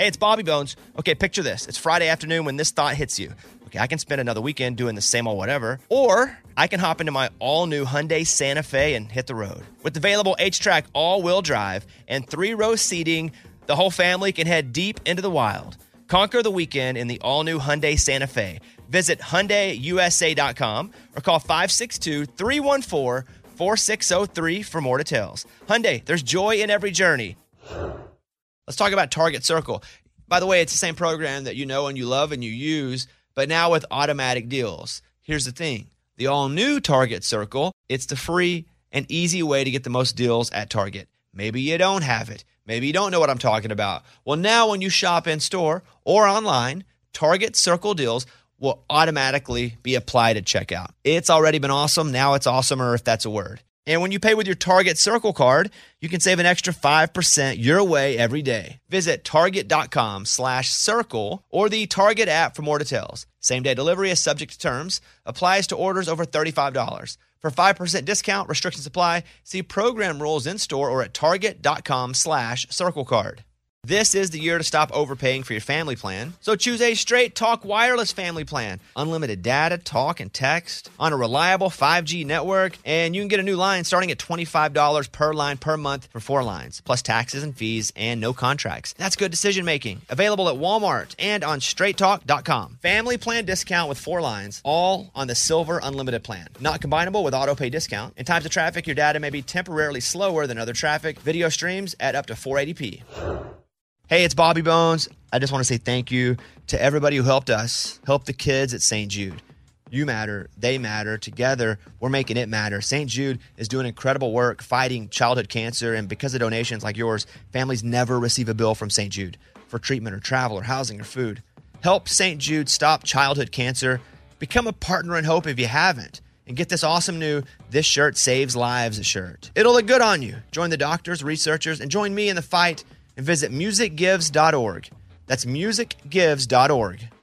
Hey, it's Bobby Bones. Okay, picture this. It's Friday afternoon when this thought hits you. Okay, I can spend another weekend doing the same old whatever, or I can hop into my all-new Hyundai Santa Fe and hit the road. With available H-Track all-wheel drive and 3-row seating, the whole family can head deep into the wild. Conquer the weekend in the all-new Hyundai Santa Fe. Visit HyundaiUSA.com or call 562-314-4603 for more details. Hyundai, there's joy in every journey. Let's talk about Target Circle. By the way, it's the same program that you know and you love and you use, but now with automatic deals. Here's the thing. The all-new Target Circle, it's the free and easy way to get the most deals at Target. Maybe you don't have it. Maybe you don't know what I'm talking about. Well, now when you shop in-store or online, Target Circle deals will automatically be applied at checkout. It's already been awesome. Now it's awesomer, if that's a word. And when you pay with your Target Circle card, you can save an extra 5% your way every day. Visit Target.com/circle or the Target app for more details. Same-day delivery is subject to terms. Applies to orders over $35. For 5% discount, restrictions apply. See program rules in-store or at Target.com/circle card. This is the year to stop overpaying for your family plan. So choose a Straight Talk Wireless family plan. Unlimited data, talk, and text on a reliable 5G network. And you can get a new line starting at $25 per line per month for 4 lines, plus taxes and fees and no contracts. That's good decision making. Available at Walmart and on straighttalk.com. Family plan discount with 4 lines, all on the Silver Unlimited plan. Not combinable with auto pay discount. In times of traffic, your data may be temporarily slower than other traffic. Video streams at up to 480p. Hey, it's Bobby Bones. I just want to say thank you to everybody who helped us, help the kids at St. Jude. You matter. They matter. Together, we're making it matter. St. Jude is doing incredible work fighting childhood cancer, and because of donations like yours, families never receive a bill from St. Jude for treatment or travel or housing or food. Help St. Jude stop childhood cancer. Become a partner in hope if you haven't. And get this awesome new This Shirt Saves Lives shirt. It'll look good on you. Join the doctors, researchers, and join me in the fight. And visit musicgives.org. That's musicgives.org. Here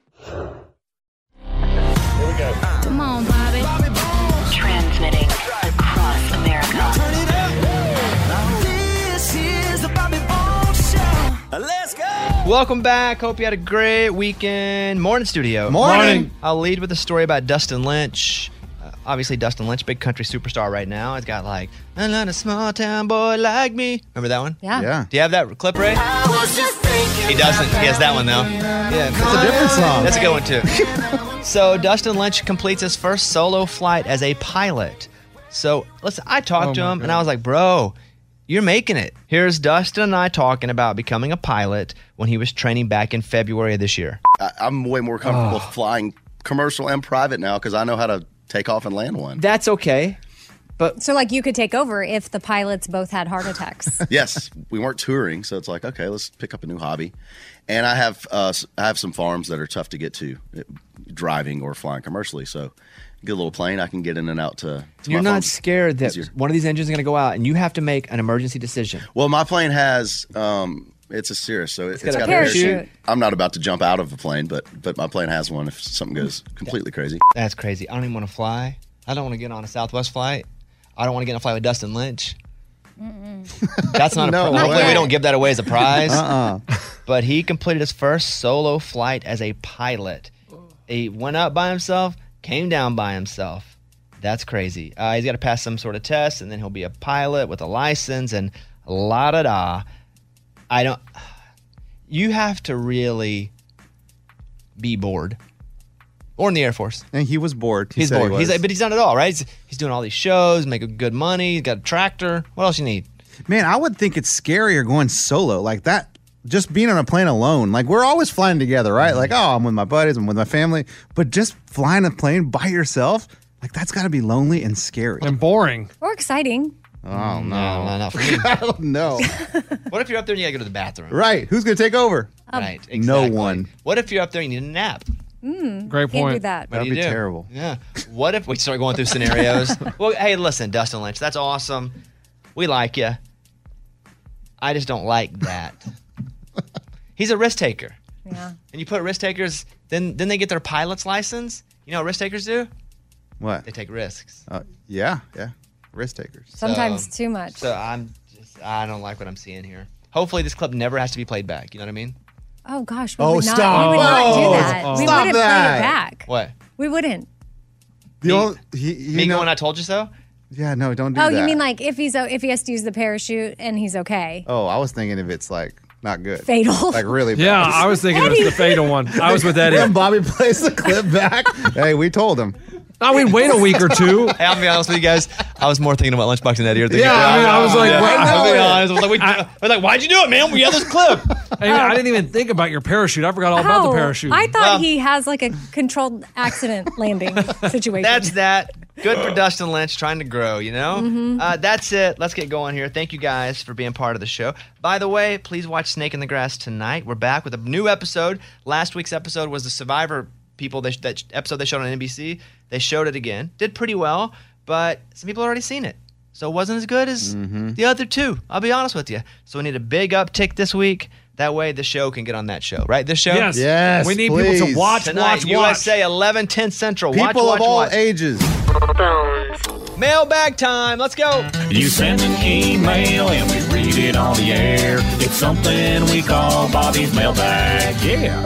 we go. Come on, Bobby. Transmitting across America. Turn it up. This is the Bobby Bones Show. Let's go. Welcome back. Hope you had a great weekend. Morning, studio. Morning. I'll lead with a story about Dustin Lynch. Obviously, Dustin Lynch, big country superstar right now. He's got like, I'm not a small town boy like me. Remember that one? Yeah. Do you have that clip, Ray? I was just thinking. He doesn't. He has that one, though. Yeah, That's a different song. That's a good one, too. So Dustin Lynch completes his first solo flight as a pilot. So, listen, I talked to him, and I was like, bro, you're making it. Here's Dustin and I talking about becoming a pilot when he was training back in February of this year. I'm way more comfortable flying commercial and private now because I know how to take off and land one. That's okay. So, like, you could take over if the pilots both had heart attacks. Yes, we weren't touring, so it's like, okay, let's pick up a new hobby. And I have some farms that are tough to get to, driving or flying commercially. So get a little plane, I can get in and out to You're my not farms scared that easier. one of these engines is going to go out and you have to make an emergency decision. Well, my plane has it's a Cirrus, so it's got got a a parachute. I'm not about to jump out of a plane, but my plane has one if something goes completely crazy. That's crazy. I don't even want to fly. I don't want to get on a Southwest flight. I don't want to get on a flight with Dustin Lynch. That's not No a prize. Hopefully way. we don't give that away as a prize. But he completed his first solo flight as a pilot. He went up by himself, came down by himself. That's crazy. He's got to pass some sort of test, and then he'll be a pilot with a license and la-da-da. You have to really be bored. Or in the Air Force. And he was bored. He's said bored. He was. But he's done it all, right? He's doing all these shows, making good money. He's got a tractor. What else you need? Man, I would think it's scarier going solo like that. Just being on a plane alone. Like, we're always flying together, right? Like, oh, I'm with my buddies, I'm with my family. But just flying a plane by yourself, like, that's got to be lonely and scary. And boring. Or exciting. Oh, no. No, not for me. I don't know. What if you're up there and you gotta go to the bathroom? Right. Who's going to take over? Right. No Exactly. one. What if you're up there and you need a nap? Great Can't point. do that. What That'd do you be do? terrible. Yeah. What if we start going through scenarios? Well, hey, listen, Dustin Lynch, that's awesome. We like you. I just don't like that. He's a risk taker. Yeah. And you put risk takers, then they get their pilot's license. You know what risk takers do? What? They take risks. Yeah. Risk takers. Sometimes too much. So I don't like what I'm seeing here. Hopefully this clip never has to be played back. You know what I mean? Oh gosh, we Oh, would not. stop. We would not do Oh, that. We stop wouldn't that. play it back. What? We wouldn't. The only, you Me know, going, I told you so? yeah, no, don't do Oh, that. you mean like if he has to use the parachute and he's okay? Oh, I was thinking if it's like not good. Fatal. Like really bad. Yeah, I was thinking it was the fatal one. I was with Eddie. Then Bobby plays the clip back. Hey, we told him. I mean, wait a week or two. Hey, I'll be honest with you guys. I was more thinking about Lunchbox and Eddie. Yeah, I mean, I was like, yeah, wait, I'll be no. honest. I was like, why'd you do it, man? We had this clip. I didn't even think about your parachute. I forgot all about the Oh, parachute. I thought he has like a controlled accident landing situation. That's that. Good for Dustin Lynch trying to grow, you know? That's it. Let's get going here. Thank you guys for being part of the show. By the way, please watch Snake in the Grass tonight. We're back with a new episode. Last week's episode was the Survivor people, that episode they showed on NBC. They showed it again. Did pretty well, but some people already seen it. So it wasn't as good as the other two. I'll be honest with you. So we need a big uptick this week. That way the show can get on that show. Right? This show? Yes. Yes, We need people please. to watch, Tonight, watch. USA 11:10 Central. People watch, of all watch. ages. Mailbag time. Let's go. You send an email and we read it on the air. It's something we call Bobby's mailbag. Yeah.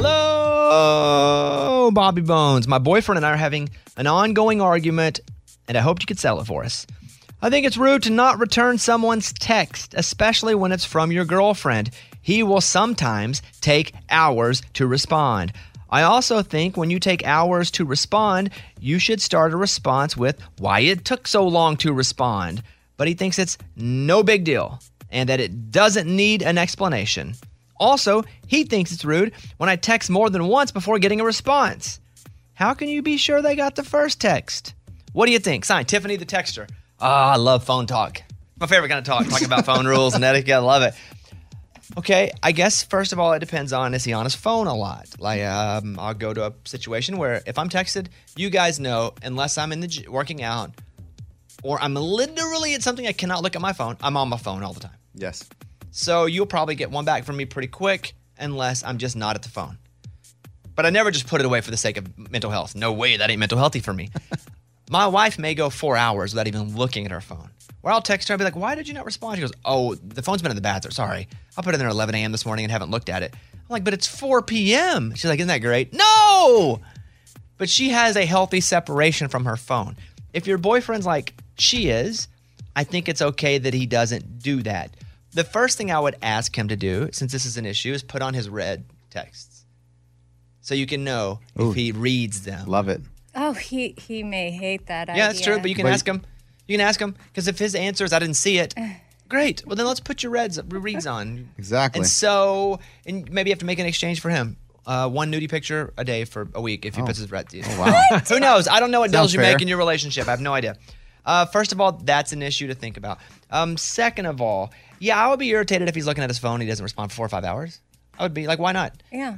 Hello, Bobby Bones. My boyfriend and I are having an ongoing argument, and I hoped you could sell it for us. I think it's rude to not return someone's text, especially when it's from your girlfriend. He will sometimes take hours to respond. I also think when you take hours to respond, you should start a response with why it took so long to respond. But he thinks it's no big deal and that it doesn't need an explanation. Also, he thinks it's rude when I text more than once before getting a response. How can you be sure they got the first text? What do you think? Sign, Tiffany the texter. I love phone talk. My favorite kind of talk, talking about phone rules and etiquette. I love it. Okay, I guess first of all, it depends on, is he on his phone a lot? Like, I'll go to a situation where if I'm texted, you guys know, unless I'm in the working out or I'm literally at something I cannot look at my phone, I'm on my phone all the time. Yes. So you'll probably get one back from me pretty quick unless I'm just not at the phone. But I never just put it away for the sake of mental health. No way, that ain't mental healthy for me. My wife may go 4 hours without even looking at her phone. Or I'll text her and be like, why did you not respond? She goes, oh, the phone's been in the bathroom. Sorry. I put it in there at 11 a.m. this morning and haven't looked at it. I'm like, but it's 4 p.m. She's like, isn't that great? No! But she has a healthy separation from her phone. If your boyfriend's like she is, I think it's okay that he doesn't do that. The first thing I would ask him to do, since this is an issue, is put on his read texts. So you can know if he reads them. Love it. Oh, he may hate that idea. Yeah, that's true, but you can ask him. You can ask him, because if his answer is, I didn't see it, great. Well, then let's put your reads on. Exactly. And so, and maybe you have to make an exchange for him. One nudie picture a day for a week if he puts his red. Oh, wow. Who knows? I don't know what deals Sounds you fair. make in your relationship. I have no idea. First of all, that's an issue to think about. Second of all, yeah, I would be irritated if he's looking at his phone and he doesn't respond for 4 or 5 hours. I would be like, why not? Yeah.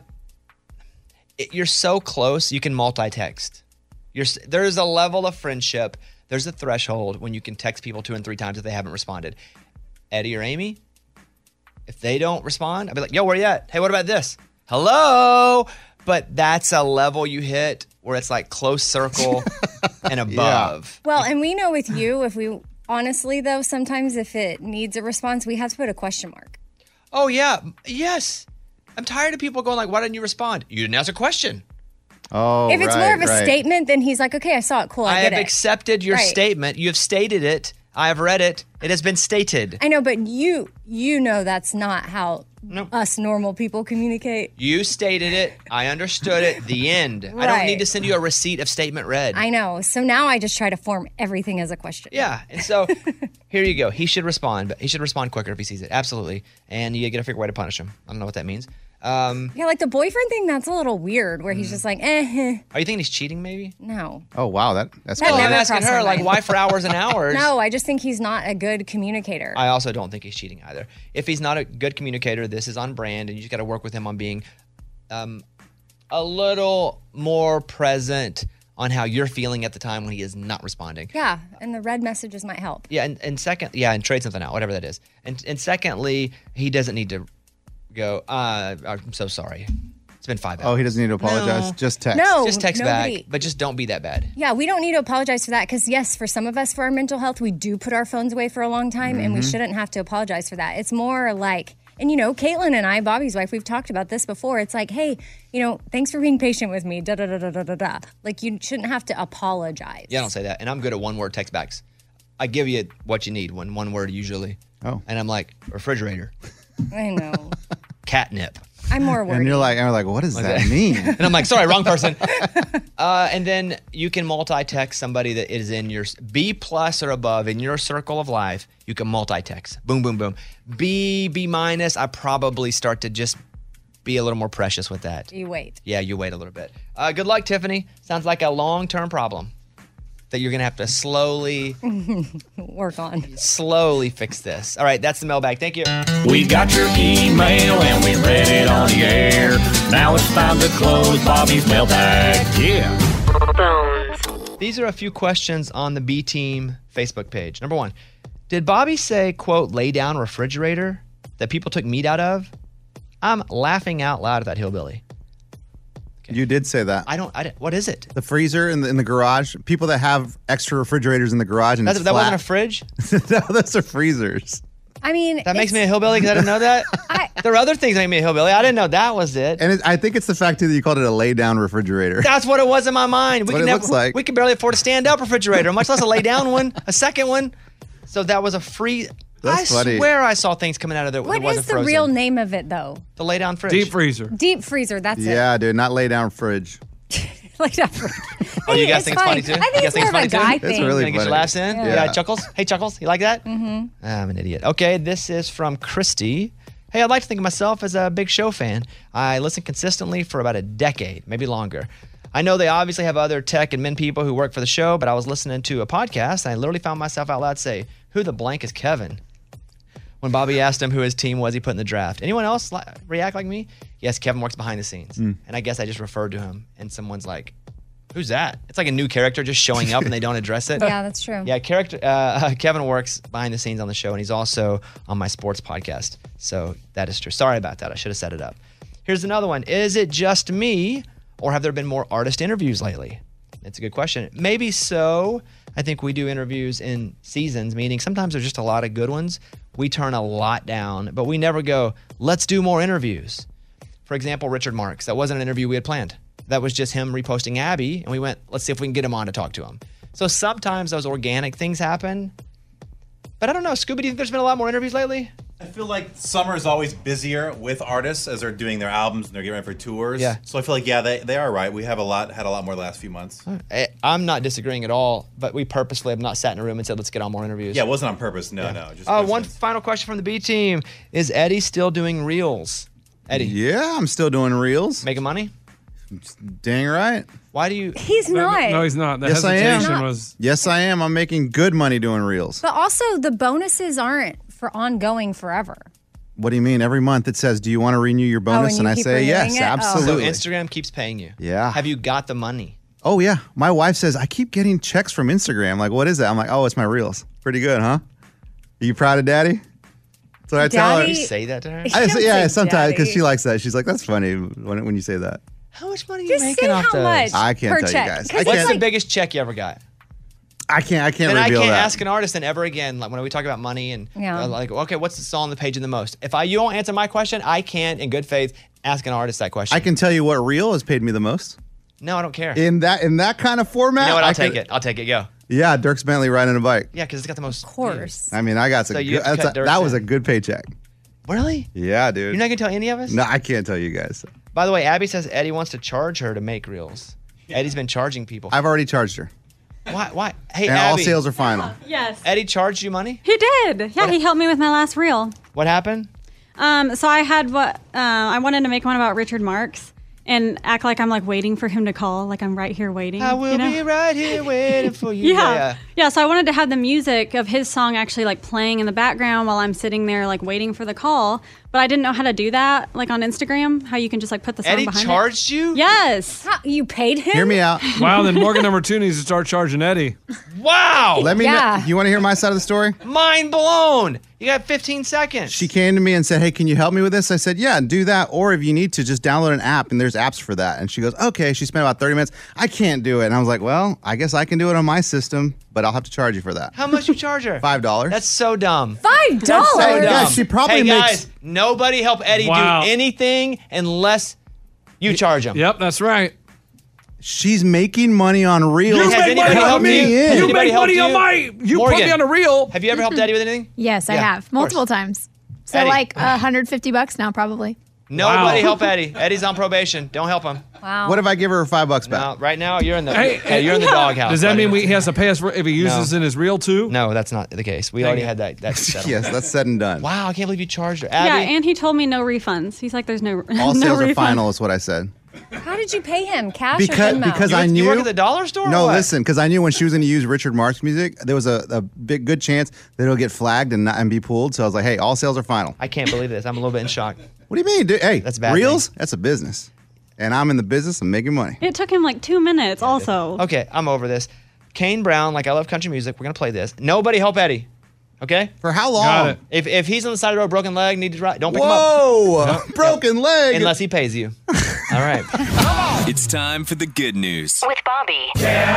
You're so close, you can multi-text. There's a level of friendship. There's a threshold when you can text people 2 and 3 times if they haven't responded. Eddie or Amy, if they don't respond, I'll be like, yo, where you at? Hey, what about this? Hello? But that's a level you hit where it's like close circle and above. Well, and we know with you, if we honestly though, sometimes if it needs a response, we have to put a question mark. Oh, yeah. Yes. I'm tired of people going like, why didn't you respond? You didn't ask a question. Oh, If it's more of a statement, then he's like, okay, I saw it. Cool, I I get have it. accepted your Right. statement. You have stated it. I have read it. It has been stated. I know, but you know that's not how Nope. us normal people communicate. You stated it. I understood it. The end. I don't Right. need to send you a receipt of statement read. I know. So now I just try to form everything as a question. Yeah. And so here you go. He should respond, but he should respond quicker if he sees it. Absolutely. And you got to figure a way to punish him. I don't know what that means. Yeah, like the boyfriend thing, that's a little weird where he's just like, Are you thinking he's cheating maybe? no. Oh, wow. That's That Well, crazy. I'm never asking crossed her, my like, mind. why for hours and hours? No, I just think he's not a good communicator. I also don't think he's cheating either. If he's not a good communicator, this is on brand, and you just got to work with him on being a little more present on how you're feeling at the time when he is not responding. yeah, and the red messages might help. Yeah, and second, and trade something out, whatever that is. And secondly, he doesn't need to go, I'm so sorry. It's been 5 hours. Oh, he doesn't need to apologize. No. Just text. No, Just text nobody. back, but just don't be that bad. Yeah, we don't need to apologize for that because, yes, for some of us, for our mental health, we do put our phones away for a long time and we shouldn't have to apologize for that. It's more like, And, Caitlin and I, Bobby's wife, we've talked about this before. It's like, hey, thanks for being patient with me. Da-da-da-da-da-da. Like, you shouldn't have to apologize. Yeah, I don't say that. And I'm good at one-word text backs. I give you what you need, one word usually. Oh. And I'm like, refrigerator, I know. catnip. I'm more worried. And you're like, what does that mean? And I'm like, sorry, wrong person. And then you can multi-text somebody that is in your B+ or above in your circle of life. You can multi-text. Boom, boom, boom. B-, I probably start to just be a little more precious with that. You wait. Yeah, you wait a little bit. Good luck, Tiffany. Sounds like a long-term problem that you're going to have to slowly fix this. All right, that's the mailbag. Thank you. We got your email and we read it on the air. Now it's time to close Bobby's mailbag. Yeah. These are a few questions on the B Team Facebook page. Number 1, did Bobby say, quote, lay down refrigerator that people took meat out of? I'm laughing out loud at that hillbilly. You did say that. I don't. What is it? The freezer in the garage. People that have extra refrigerators in the garage and That it's wasn't a flat. fridge? No, those are freezers. I mean, That makes me a hillbilly because I didn't know that? There are other things that make me a hillbilly. I didn't know that was it. And I think it's the fact too that you called it a lay down refrigerator. That's what it was in my mind. That's what it looks like. We can barely afford a stand-up refrigerator, much less a lay-down one, a second one. So that was a free... That's funny. Swear I saw things coming out of there that what wasn't is the frozen. real name of it, though? The lay-down fridge. Deep freezer. Deep freezer, that's it. Yeah, dude, not lay down fridge. Like that. Oh, you guys think it's funny too? I think it's more of a guy thing. It's really Gonna get your funny. laughs in? Yeah. Yeah, Chuckles? Hey, Chuckles, you like that? Mm-hmm. I'm an idiot. Okay, this is from Christy. Hey, I'd like to think of myself as a big show fan. I listen consistently for about a decade, maybe longer. I know they obviously have other tech and men people who work for the show, but I was listening to a podcast and I literally found myself out loud say, who the blank is Kevin? When Bobby asked him who his team was he put in the draft. Anyone else react like me? Yes, Kevin works behind the scenes. And I guess I just referred to him and someone's like, who's that? It's like a new character just showing up and they don't address it. Yeah, that's true. Yeah, Kevin works behind the scenes on the show, and he's also on my sports podcast. So that is true. Sorry about that. I should have set it up. Here's another one. Is it just me, or have there been more artist interviews lately? That's a good question. Maybe so. I think we do interviews in seasons, meaning sometimes there's just a lot of good ones. We turn a lot down, but we never go, let's do more interviews. For example, Richard Marks. That wasn't an interview we had planned. That was just him reposting Abby, and we went, let's see if we can get him on to talk to him. So sometimes those organic things happen. But I don't know, Scooby, do you think there's been a lot more interviews lately? I feel like summer is always busier with artists as they're doing their albums and they're getting ready for tours. Yeah. So I feel like, yeah, they are right. We have had a lot more the last few months. I'm not disagreeing at all, but we purposely have not sat in a room and said, let's get on more interviews. Yeah, it wasn't on purpose. No. Just One coincidence. final question from the B team. Is Eddie still doing reels? Eddie, Yeah, I'm still doing reels. making money? Dang right. Why do you... He's not. No, he's not. The Yes, I am. hesitation was. Yes, I am. I'm making good money doing reels. But also, the bonuses aren't for ongoing forever. What do you mean? Every month it says, do you want to renew your bonus? and you and I keep say, renewing yes, it? Oh. So absolutely. Instagram keeps paying you. Yeah. Have you got the money? Oh, yeah. My wife says, I keep getting checks from Instagram. Like, what is that? I'm like, oh, it's my reels. Pretty good, huh? Are you proud of daddy? That's what I tell her. Daddy- You say that to her? I don't Yeah, say sometimes, because daddy. she likes that. She's like, that's funny when you say that. How much money are you Just making say off how those? much I can't per tell you check. guys. 'Cause I it's What's can't- the like- biggest check you ever got? I can't Then I reveal can't that. ask an artist then ever again. Like when we talk about money and Yeah. like, okay, what's the song on the page in the most? If you don't answer my question, I can't, in good faith, ask an artist that question. I can tell you what reel has paid me the most. No, I don't care. In that kind of format. You know what? I'll I take could- it. I'll take it. Go. Yeah, Dirks Bentley riding a bike. Yeah, because it's got the most. Of course. I mean, I got some. So you good, have to cut Dirks that was in. a good paycheck. Really? Yeah, dude. You're not gonna tell any of us? No, I can't tell you guys. By the way, Abby says Eddie wants to charge her to make reels. Eddie's been charging people. I've already charged her, Why? Why? Hey, and all Abby. sales are final. Yes. Eddie charged you money? He did. Yeah, he helped me with my last reel. What happened? So I had I wanted to make one about Richard Marks and act like I'm like waiting for him to call, like I'm right here waiting. I will you know? be right here waiting for you. Yeah. So I wanted to have the music of his song actually like playing in the background while I'm sitting there like waiting for the call. But I didn't know how to do that, like on Instagram, how you can just like put the song Eddie behind charged you? it. Yes. How, you paid him? Hear me out. Wow, then Morgan number 2 needs to start charging Eddie. Wow. Let me Yeah. know. You want to hear my side of the story? Mind blown. You got 15 seconds. She came to me and said, hey, can you help me with this? I said, yeah, do that. Or if you need to, just download an app, and there's apps for that. And she goes, okay. She spent about 30 minutes. I can't do it. And I was like, well, I guess I can do it on my system, but I'll have to charge you for that. How much you charge her? $5. That's so dumb. $5? That's so dumb. Yeah, she probably hey makes- guys, nobody help Eddie Wow. do anything unless you charge him. Yep, that's right. She's making money on reels. Has anybody helped you? Has You anybody make helped money on you? my. You put Morgan, me on a reel. Have you ever helped Eddie with anything? Yes, I Yeah, have of course. multiple times. So Eddie. like $150 now, probably. Nobody Wow. help Eddie. Eddie's on probation. Don't help him. Wow. What if I give her $5 back? No, right now you're in the Hey, you're in the doghouse. Does that buddy. mean he has to pay us for if he uses in his reel too? No, that's not the case. We already had that settled. Yes, that's said and done. Wow, I can't believe you charged her. Yeah, Abby, and he told me no refunds. He's like, there's no All no sales are refunds. final is what I said. How did you pay him? Cash Because or Venmo? I knew you work at the dollar store? or No, what? listen, because I knew when she was going to use Richard Marx music, there was a big good chance that it'll get flagged and be pulled. So I was like, hey, all sales are final. I can't believe this. I'm a little bit in shock. What do you mean? Dude? Hey, That's a bad reels? That's a business. And I'm in the business of making money. It took him like 2 minutes also. Okay, I'm over this. Kane Brown, like I love country music. We're gonna play this. Nobody help Eddie. Okay? For how long? Got it. If he's on the side of the road, broken leg, need to drive, don't pick him up. Whoa! Broken leg. Unless he pays you. All right. It's time for the good news. With Bobby.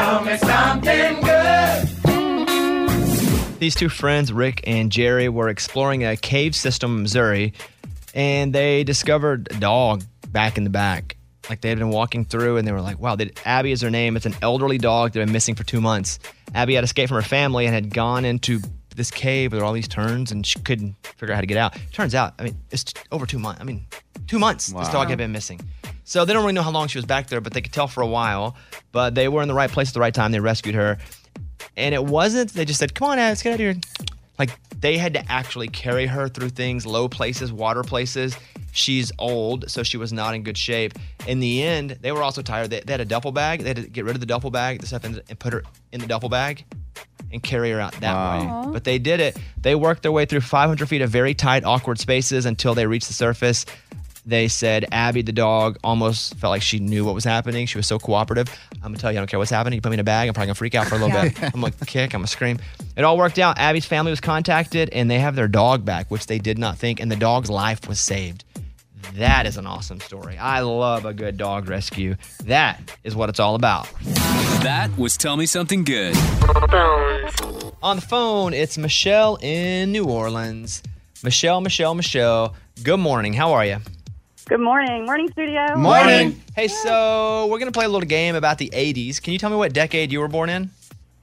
These two friends, Rick and Jerry, were exploring a cave system in Missouri, and they discovered a dog back in the back. Like they had been walking through, and they were like, wow, Abby is her name. It's an elderly dog that had been missing for 2 months. Abby had escaped from her family and had gone into this cave with all these turns, and she couldn't figure out how to get out. Turns out, I mean, it's over 2 months. 2 months this dog had been missing. So they don't really know how long she was back there, but they could tell for a while. But they were in the right place at the right time. They rescued her. And it wasn't, they just said, come on, Abby, let's get out of here. Like, they had to actually carry her through things, low places, water places. She's old, so she was not in good shape. In the end, they were also tired. They had a duffel bag. They had to get rid of the duffel bag, the stuff, and put her in the duffel bag and carry her out that way. But they did it. They worked their way through 500 feet of very tight, awkward spaces until they reached the surface. They said Abby, the dog, almost felt like she knew what was happening. She was so cooperative. I'm going to tell you, I don't care what's happening. You put me in a bag, I'm probably going to freak out for a little bit. I'm going to kick, I'm going to scream. It all worked out. Abby's family was contacted, and they have their dog back, which they did not think, and the dog's life was saved. That is an awesome story. I love a good dog rescue. That is what it's all about. That was Tell Me Something Good. On the phone, it's Michelle in New Orleans. Michelle, good morning. How are you? Good morning. Morning, studio. Morning. Hey, so we're going to play a little game about the 80s. Can you tell me what decade you were born in?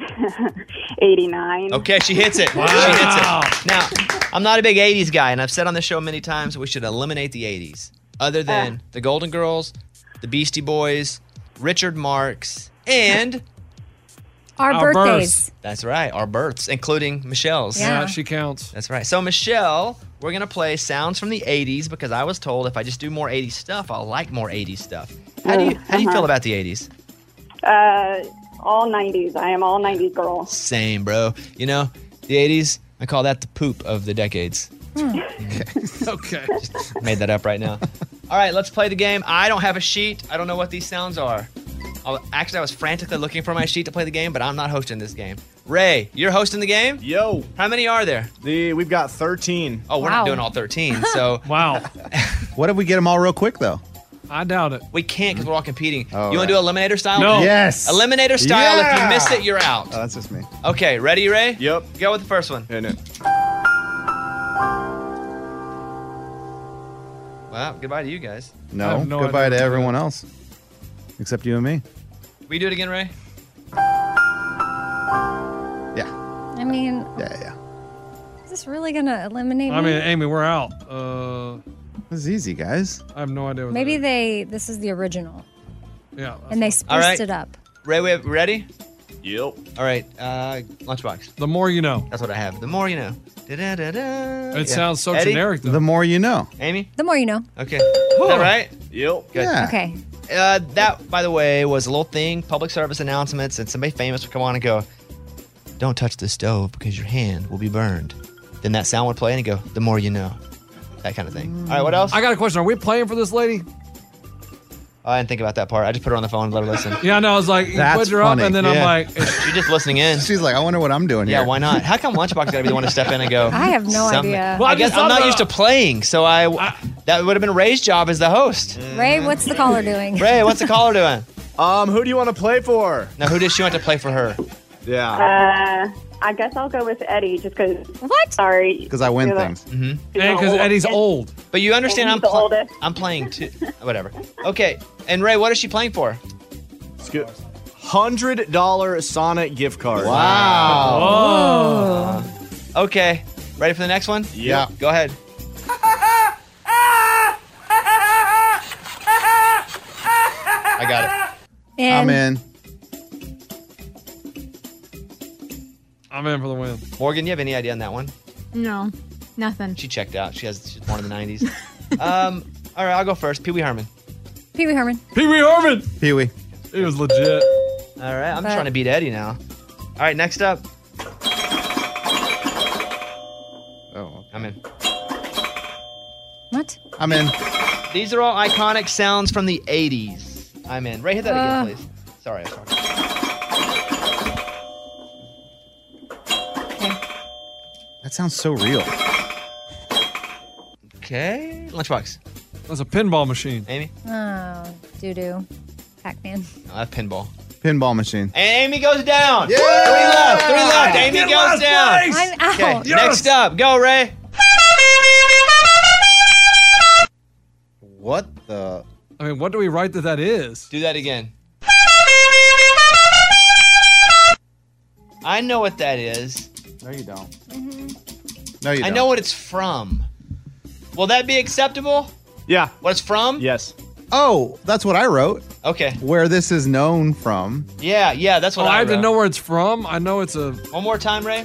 89. Okay, she hits it. Wow. She hits it. Now, I'm not a big 80s guy, and I've said on the show many times that we should eliminate the 80s. Other than the Golden Girls, the Beastie Boys, Richard Marx, and... Our birthdays. That's right, our births, including Michelle's. Yeah, she counts. That's right. So, Michelle, we're going to play sounds from the 80s because I was told if I just do more 80s stuff, I'll like more 80s stuff. How do you feel about the 80s? All 90s. I am all 90s girl. Same, bro. You know, the 80s, I call that the poop of the decades. Okay. Just made that up right now. All right, let's play the game. I don't have a sheet. I don't know what these sounds are. Actually, I was frantically looking for my sheet to play the game, but I'm not hosting this game. Ray, you're hosting the game? Yo. How many are there? We've got 13. Oh, we're not doing all 13, so... Wow. What if we get them all real quick, though? I doubt it. We can't because we're all competing. Oh, you want to do Eliminator style? No. Yes. Eliminator style. If you Yeah. miss it, you're out. Oh, that's just me. Okay, ready, Ray? Yep. Go with the first one. Yeah, no. Well, goodbye to you guys. I No, have no goodbye idea to what everyone that else. Except you and me. Will you do it again, Ray? Yeah. I mean, Yeah. is this really going to eliminate I me? mean, Amy, we're out. This is easy, guys. I have no idea what Maybe that this is the original, is. Yeah. and they All right. spruced it up. Ray, we ready? Yep. All right, Lunchbox. The more you know. That's what I have. The more you know. Da-da-da-da. It sounds so Eddie? generic, though. The more you know. Amy? The more you know. Okay. Is that right? Yep. Good. Yeah. Okay. That, by the way, was a little thing, public service announcements, and somebody famous would come on and go, don't touch the stove because your hand will be burned. Then that sound would play and he'd go, the more you know. That kind of thing. All right, what else? I got a question. Are we playing for this lady? I didn't think about that part. I just put her on the phone and let her listen. Yeah, no, I was like, you That's put her up, funny. and then I'm Yeah. like, She's just listening in. She's like, I wonder what I'm doing Yeah, here. why not? How come Lunchbox got to be the one to step in and go? I have no something? idea. Well, I guess just I'm thought not about- used to playing, so that would have been Ray's job as the host. Ray, what's the caller doing? Ray, what's the caller doing? Who do you want to play for? Now, who does she want to play for her? Yeah. I guess I'll go with Eddie just because. What? Sorry. Because I win things. and because Eddie's old. But you understand And he's the oldest. I'm playing too. Whatever. Okay. And Ray, what is she playing for? $100 Sonic gift card. Oh. Okay. Ready for the next one? Yeah. Go ahead. I got it. I'm in. I'm in for the win. Morgan, you have any idea on that one? No, nothing. She checked out. She's born in the 90s. All right, I'll go first. Pee Wee Herman. Pee Wee Herman. Pee Wee Herman. Pee Wee. It was legit. All right, I'm But- trying to beat Eddie now. All right, next up. Oh, I'm in. What? I'm in. These are all iconic sounds from the 80s. I'm in. Ray, hit that again, please. Sorry, I'm sorry. That sounds so real. Okay. Lunchbox. That's a pinball machine. Amy? Oh, doo-doo. Pac-Man. No, that's pinball. Pinball machine. And Amy goes down. Yeah! 3 left. 3 left. Amy Get goes last down. place. I'm out. Okay, Yes. next up. Go, Ray. What the? I mean, what do we write that is? Do that again. I know what that is. No, you don't. No, you don't. I know what it's from. Will that be acceptable? Yeah. What it's from? Yes. Oh, that's what I wrote. Okay. Where this is known from. Yeah, that's Oh, what I I have to wrote. know where it's from. I know it's a. One more time, Ray.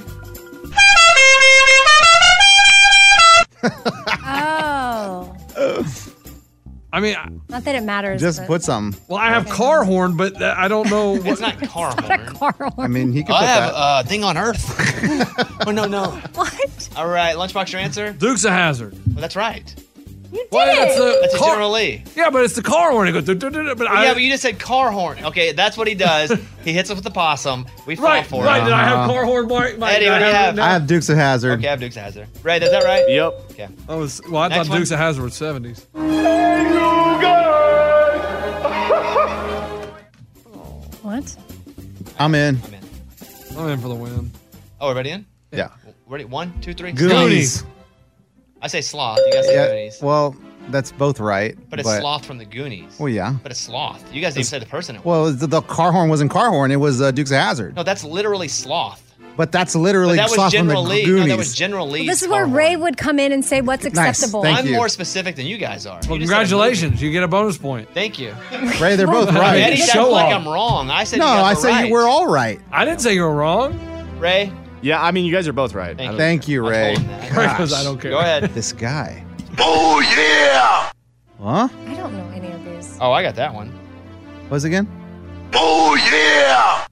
Oh. I mean, Not that it matters. Just but- put something. well, I have car horn, but I don't know. It's not car a horn. car horn. I mean, he could I put have that. thing on Earth. Oh, no. What? All right, Lunchbox, your answer? Dukes of Hazzard. Well, that's right. You did Well, that's it. a That's a car. General Lee. Yeah, but it's the car horn. It goes. But Yeah, but you just said car horn. Okay, that's what he does. He hits us with the possum. We fall right, for right. it. Did I have car horn? Eddie, Eddie, what do you have? I have Dukes of Hazzard. Okay, I have Dukes of Hazzard. Ray, is that right? Yep. Okay. I Next thought one. Dukes of Hazzard was 70s. What? I'm in. I'm in. I'm in for the win. Oh, we're ready in? Yeah. Ready? 1, 2, 3. Goonies. I say sloth. You guys say Yeah. Goonies. Well, that's both right. But it's sloth from the Goonies. Well, yeah. But it's sloth. You guys didn't even say the person it was. Well, the car horn wasn't car horn. It was Dukes of Hazzard. No, that's literally sloth. But that's literally But that was sloth from the General Lee. Goonies. No, that was General Lee. This is where Ray would come in and say what's acceptable. Thank I'm you. more specific than you guys are. Well, You just said a congratulations. You get a bonus point. movie. Thank you. Ray, they're both right. Eddie's Show acting like off. I'm wrong. I said No, you guys I were say right. we're all right. I didn't say you were wrong. Ray, Yeah, I mean, you guys are both right. Thank I don't- Thank you, I Ray. told him that. Because I don't care. Go ahead. This guy. Oh yeah! Huh? I don't know any of these. Oh, I got that one. What's it again? Oh yeah!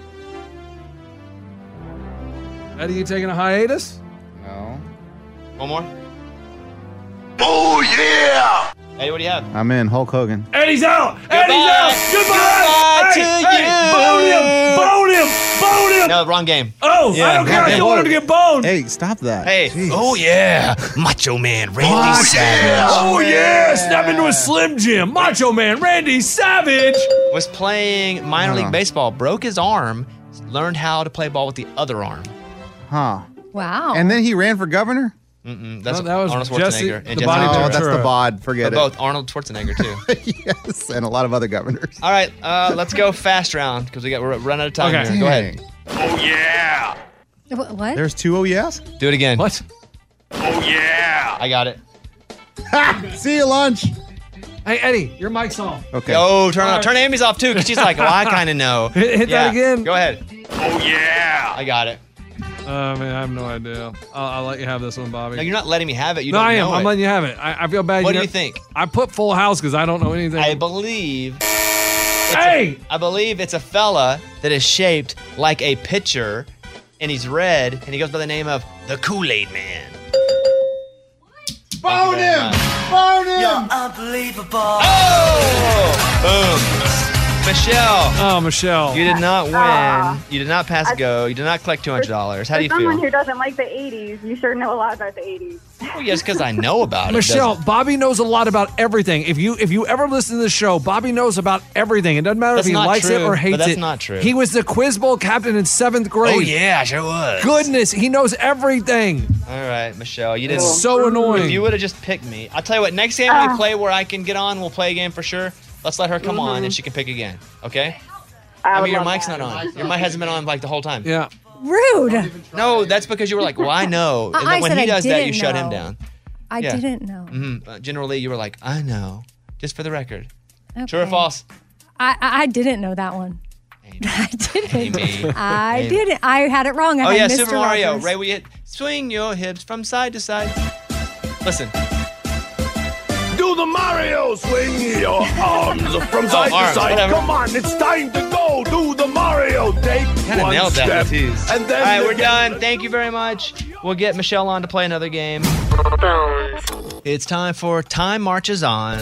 Eddie, you taking a hiatus? No. One more. Oh yeah! Eddie, what do you have? I'm in. Hulk Hogan. Eddie's out. Eddie's Goodbye. out. Goodbye. Goodbye to you. Bone him. Bone him. Bone him. No, wrong game. Oh, Yeah. I don't care. I Hey, still want him to get boned. Hey, stop that. Hey. Jeez. Oh, yeah. Macho Man Randy Savage Oh, yeah. Snap into a Slim Jim. Macho Man Randy Savage. was playing minor league baseball, broke his arm, learned how to play ball with the other arm. Huh. Wow. And then he ran for governor? That's No, that was Arnold Jesse- Schwarzenegger. the and Jesse body Oh, Ventura. that's the Ventura. bod. Forget But it. both Arnold Schwarzenegger, too. Yes, and a lot of other governors. All right, let's go fast round because we're running out of time Okay. here. Go ahead. Oh yeah! What? There's 2 oh yes? Do it again. What? Oh yeah! I got it. See you lunch. Hey, Eddie, your mic's off. Okay. Oh, turn All off. right. Turn Amy's off, too, because she's like, oh, I kind of know. Hit that again. Go ahead. Oh yeah! I got it. Man, I have no idea. I'll let you have this one, Bobby. No, you're not letting me have it. You No, don't I am. know I'm it. letting you have it. I feel bad. What do know- you think? I put Full House because I don't know anything. I believe. Hey! I believe it's a fella that is shaped like a pitcher, and he's red, and he goes by the name of the Kool-Aid Man. Bone him! Bone him! Oh! Boom. Michelle. Oh, Michelle. You did not win. You did not pass go. You did not collect $200. How do you For someone feel? who doesn't like the 80s, you sure know a lot about the 80s. Well, yes, because I know about it. Michelle, Bobby knows a lot about everything. If you ever listen to the show, Bobby knows about everything. It doesn't matter That's if he not likes it true, or hates but that's it. not true. He was the Quiz Bowl captain in 7th grade. Oh, yeah, I sure was. Goodness, he knows everything. All right, Michelle, you didn't. So annoying. If you would have just picked me, I'll tell you what. Next game we play where I can get on, we'll play a game for sure. Let's let her come on and she can pick again. Okay? I mean, your mic's not on. Your mic hasn't been on like the whole time. Yeah. Rude. No, that's because you were like, well, I know. And I then when said he I does that, you didn't shut him know. down. I Yeah. didn't know. Generally, you were like, I know. Just for the record. Okay. True or false? I didn't know that one. I didn't. Amy. I Amy. didn't. I had it wrong. I Oh, had yeah, Mr. Super Mario. Rogers. Right, we hit swing your hips from side to side. Listen. Do the Mario, swing your arms from side arms, to side. whatever. Come on, it's time to go. Do the Mario. Take Kind of one nailed that step. with tease. And then All right, we're again- done. Thank you very much. We'll get Michelle on to play another game. It's time for Time Marches On.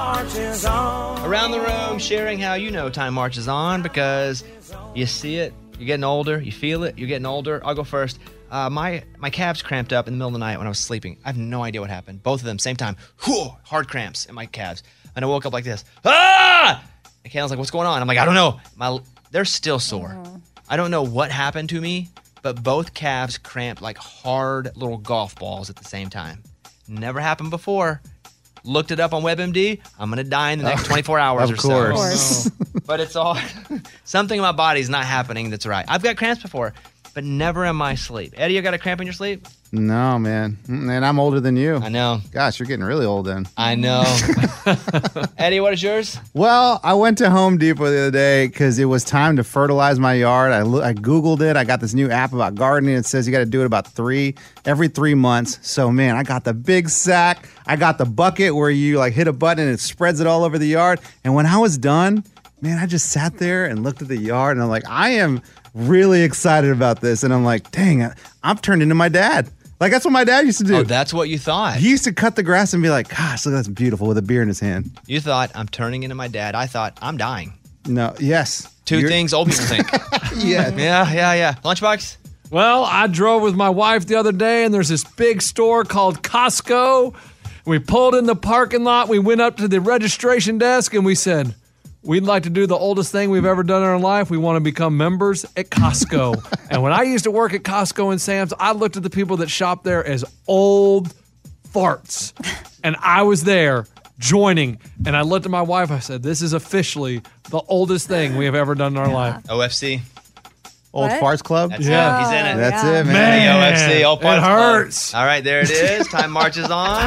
Around the room, sharing how you know time marches on because you see it, you're getting older, you feel it, you're getting older. I'll go first. My calves cramped up in the middle of the night when I was sleeping. I have no idea what happened. Both of them, same time. Whew, hard cramps in my calves. And I woke up like this. Ah! And Kayla's like, what's going on? I'm like, I don't know. They're still sore. I don't know what happened to me, but both calves cramped like hard little golf balls at the same time. Never happened before. Looked it up on WebMD. I'm going to die in the next 24 hours or so. Of course. But it's all something in my body's not happening that's right. I've got cramps before, but never in my sleep. Eddie, you got a cramp in your sleep? No, man. And I'm older than you. I know. Gosh, you're getting really old then. I know. Eddie, what is yours? Well, I went to Home Depot the other day because it was time to fertilize my yard. I Googled it. I got this new app about gardening. It says you got to do it about every 3 months. So, man, I got the big sack. I got the bucket where you like hit a button and it spreads it all over the yard. And when I was done, man, I just sat there and looked at the yard and I'm like, I am really excited about this. And I'm like, dang, I'm turned into my dad. Like, that's what my dad used to do. Oh, that's what you thought. He used to cut the grass and be like, gosh, look, that's beautiful with a beer in his hand. You thought, I'm turning into my dad. I thought, I'm dying. No, yes. Two things old people think. Yeah. Yeah. Lunchbox? Well, I drove with my wife the other day, and there's this big store called Costco. We pulled in the parking lot. We went up to the registration desk, and we said, we'd like to do the oldest thing we've ever done in our life. We want to become members at Costco. And when I used to work at Costco and Sam's, I looked at the people that shop there as old farts. And I was there joining. And I looked at my wife. I said, this is officially the oldest thing we have ever done in our life. OFC. Old What? Farts Club? That's Yeah. it. He's in it. That's yeah. it, man. Man, OFC, Old it Parts Club. hurts. All right, there it is. Time marches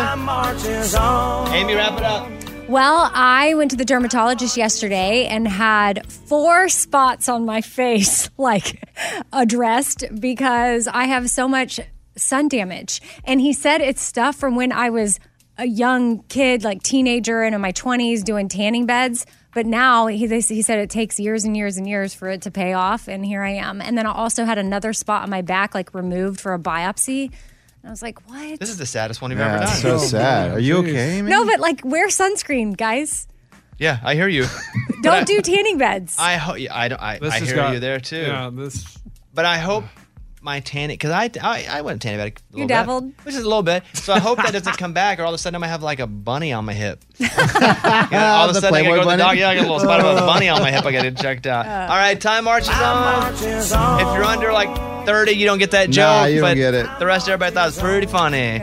on. Amy, wrap it up. Well, I went to the dermatologist yesterday and had 4 spots on my face, like addressed, because I have so much sun damage. And he said it's stuff from when I was a young kid, like teenager and in my 20s doing tanning beds. But now he said it takes years and years and years for it to pay off. And here I am. And then I also had another spot on my back, like removed for a biopsy. And I was like, what? This is the saddest one you've Yeah, ever done. it's so sad. Are you okay, man? No, but like wear sunscreen, guys. Yeah, I hear you. Don't do tanning beds. I hear you there too. Yeah, this. But I hope my tanning, because I went tanning bed a little dabbled? bit, which is a little bit. So I hope that doesn't come back, or all of a sudden I might have like a bunny on my hip. All of a The sudden I gotta Playboy go to the bunny? dog. Yeah, I got a little spot of a bunny on my hip. I got it checked out. All right, time marches on. If you're under like 30, you don't get that joke. Nah, you don't but get it. The rest of everybody thought it was pretty funny.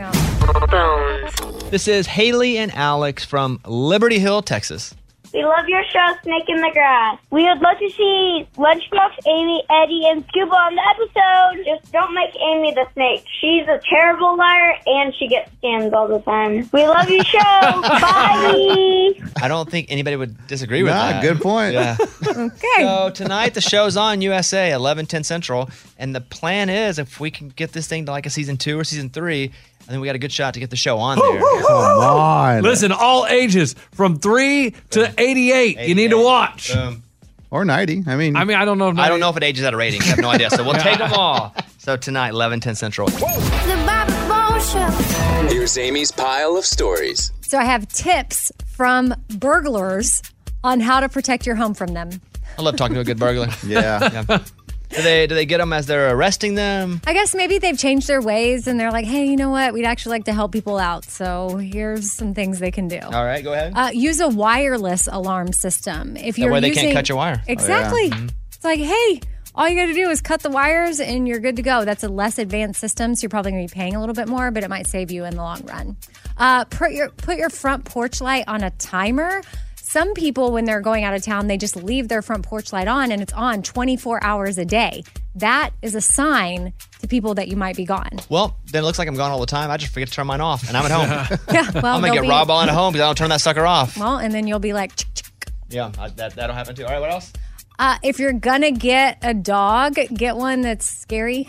This is Haley and Alex from Liberty Hill, Texas. We love your show, Snake in the Grass. We would love to see Lunchbox, Amy, Eddie, and Scuba on the episode. Just don't make Amy the snake. She's a terrible liar, and she gets scammed all the time. We love your show. Bye. I don't think anybody would disagree with Nah, that. good point. Yeah. Okay. So tonight the show's on USA, 11:10 Central, and the plan is if we can get this thing to like a season 2 or season 3, I think we got a good shot to get the show on there. Come on. Listen, all ages from 3 to 88. You need to watch. Boom. Or 90. I mean, I don't know. If I don't know if it ages out of rating. I have no idea. So we'll take them all. So tonight, 11:10 Central. Here's Amy's pile of stories. So I have tips from burglars on how to protect your home from them. I love talking to a good burglar. Yeah. Do they get them as they're arresting them? I guess maybe they've changed their ways and they're like, hey, you know what? We'd actually like to help people out. So here's some things they can do. All right, go ahead. Use a wireless alarm system. If That you're way they using, can't cut your wire. Exactly. Oh, yeah. It's like, hey, all you got to do is cut the wires and you're good to go. That's a less advanced system, so you're probably going to be paying a little bit more, but it might save you in the long run. Put your front porch light on a timer. Some people, when they're going out of town, they just leave their front porch light on and it's on 24 hours a day. That is a sign to people that you might be gone. Well, then it looks like I'm gone all the time. I just forget to turn mine off, and I'm at home. Yeah, well, I'm going to get robbed while at home because I don't turn that sucker off. Well, and then you'll be like, Yeah, that'll happen too. All right, what else? if you're gonna get a dog, get one that's scary.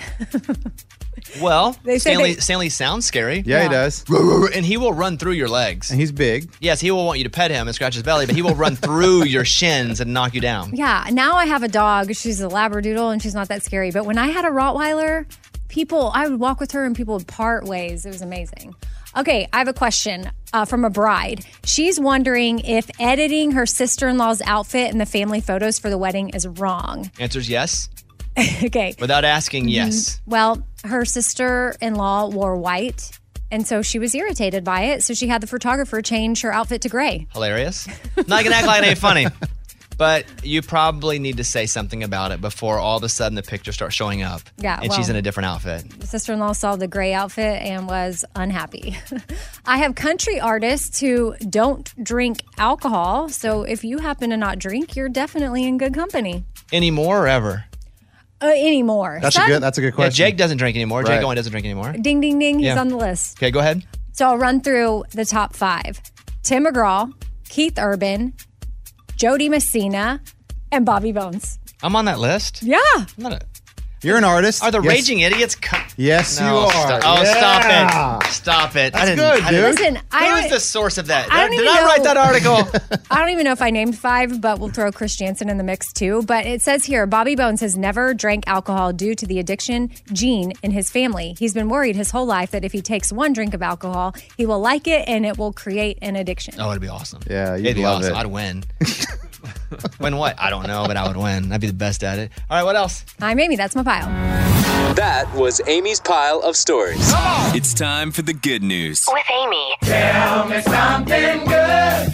Well, They say Stanley sounds scary. Yeah, he does. And he will run through your legs. And he's big. Yes, he will want you to pet him and scratch his belly, but he will run through your shins and knock you down. Yeah, now I have a dog. She's a Labradoodle, and she's not that scary. But when I had a Rottweiler, I would walk with her, and people would part ways. It was amazing. Okay, I have a question from a bride. She's wondering if editing her sister-in-law's outfit in the family photos for the wedding is wrong. Answer's yes. Okay. Without asking, yes. Well, her sister-in-law wore white, and so she was irritated by it. So she had the photographer change her outfit to gray. Hilarious. Not gonna act like it ain't funny. But you probably need to say something about it before all of a sudden the picture starts showing up. Yeah, and she's in a different outfit. The sister-in-law saw the gray outfit and was unhappy. I have country artists who don't drink alcohol. So if you happen to not drink, you're definitely in good company. Anymore or ever? Anymore. That's a good question. Yeah, Jake doesn't drink anymore. Right. Jake Owen doesn't drink anymore. Ding, ding, ding. He's Yeah. on the list. Okay, go ahead. So I'll run through the top 5. Tim McGraw, Keith Urban, Jody Messina, and Bobby Bones. I'm on that list. Yeah. I'm not a- You're an artist. Are the Yes. Raging Idiots? Yes, No, you are. Stop. Oh, Yeah. stop it. Stop it. That's good, dude. Listen, Who is the source of that? I don't Did even I know- write that article? I don't even know if I named 5, but we'll throw Chris Jansen in the mix too. But it says here, Bobby Bones has never drank alcohol due to the addiction gene in his family. He's been worried his whole life that if he takes one drink of alcohol, he will like it and it will create an addiction. Oh, it'd be awesome. Yeah, you'd It'd be love awesome. it. I'd win. Win what? I don't know, but I would win. I'd be the best at it. All right, what else? I'm Amy. That's my pile. That was Amy's pile of stories. It's time for the good news. With Amy. Tell me something good.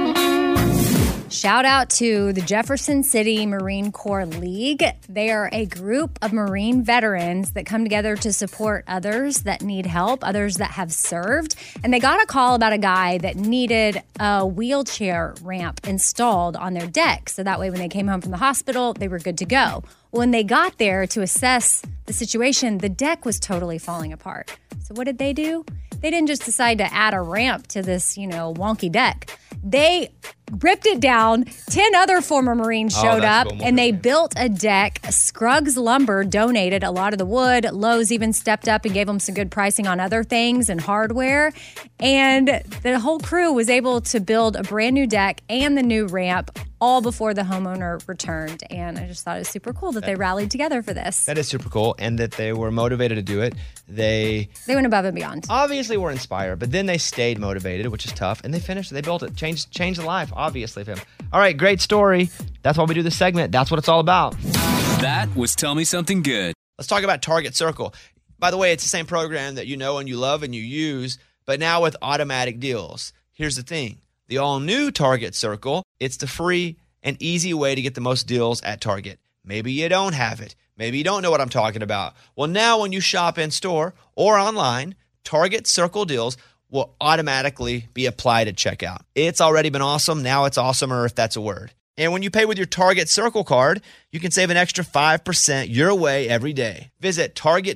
Shout out to the Jefferson City Marine Corps League. They are a group of Marine veterans that come together to support others that need help, others that have served. And they got a call about a guy that needed a wheelchair ramp installed on their deck. So that way, when they came home from the hospital, they were good to go. When they got there to assess the situation, the deck was totally falling apart. So what did they do? They didn't just decide to add a ramp to this, wonky deck. They ripped it down. 10 other former Marines showed up, and they built a deck. Scruggs Lumber donated a lot of the wood. Lowe's even stepped up and gave them some good pricing on other things and hardware. And the whole crew was able to build a brand new deck and the new ramp all before the homeowner returned. And I just thought it was super cool that they rallied together for this. That is super cool, and that they were motivated to do it. They went above and beyond. Obviously were inspired, but then they stayed motivated, which is tough, and they finished it. They built it, changed the life, obviously, for him. All right, great story. That's why we do this segment. That's what it's all about. That was Tell Me Something Good. Let's talk about Target Circle. By the way, it's the same program that you know and you love and you use, but now with automatic deals. Here's the thing. The all-new Target Circle, it's the free and easy way to get the most deals at Target. Maybe you don't have it. Maybe you don't know what I'm talking about. Well, now when you shop in store or online, Target Circle deals will automatically be applied at checkout. It's already been awesome. Now it's awesomer, if that's a word. And when you pay with your Target Circle card, you can save an extra 5% your way every day. Visit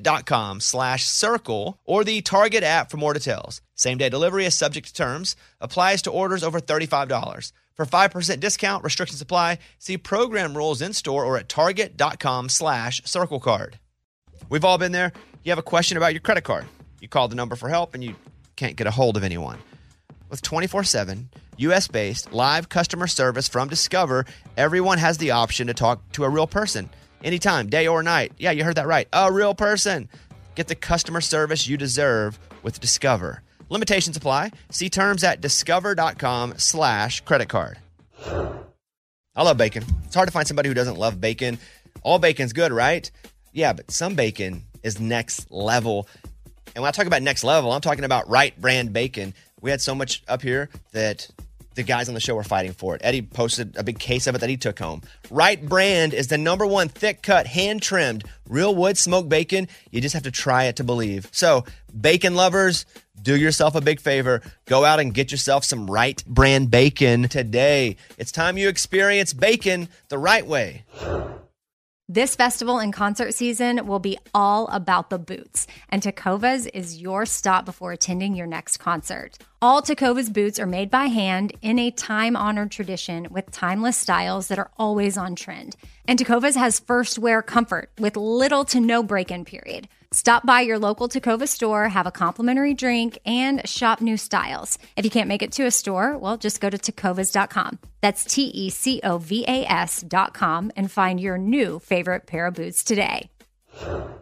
target.com/circle or the Target app for more details. Same-day delivery is subject to terms. Applies to orders over $35. For 5% discount, restrictions apply. See program rules in store or at target.com/circle card. We've all been there. You have a question about your credit card. You call the number for help and you can't get a hold of anyone. With 24/7, U.S.-based live customer service from Discover, everyone has the option to talk to a real person anytime, day or night. Yeah, you heard that right. A real person. Get the customer service you deserve with Discover. Limitations apply. See terms at discover.com/credit card. I love bacon. It's hard to find somebody who doesn't love bacon. All bacon's good, right? Yeah, but some bacon is next level. And when I talk about next level, I'm talking about Wright Brand bacon. We had so much up here that the guys on the show were fighting for it. Eddie posted a big case of it that he took home. Wright Brand is the #1 thick-cut, hand-trimmed, real wood smoked bacon. You just have to try it to believe. So, bacon lovers, do yourself a big favor. Go out and get yourself some Wright Brand bacon today. It's time you experience bacon the right way. This festival and concert season will be all about the boots, and Tecovas is your stop before attending your next concert. All Tecovas boots are made by hand in a time-honored tradition with timeless styles that are always on trend. And Tecovas has first wear comfort with little to no break-in period. Stop by your local Tecovas store, have a complimentary drink, and shop new styles. If you can't make it to a store, well, just go to tecovas.com. That's TECOVAS.com and find your new favorite pair of boots today.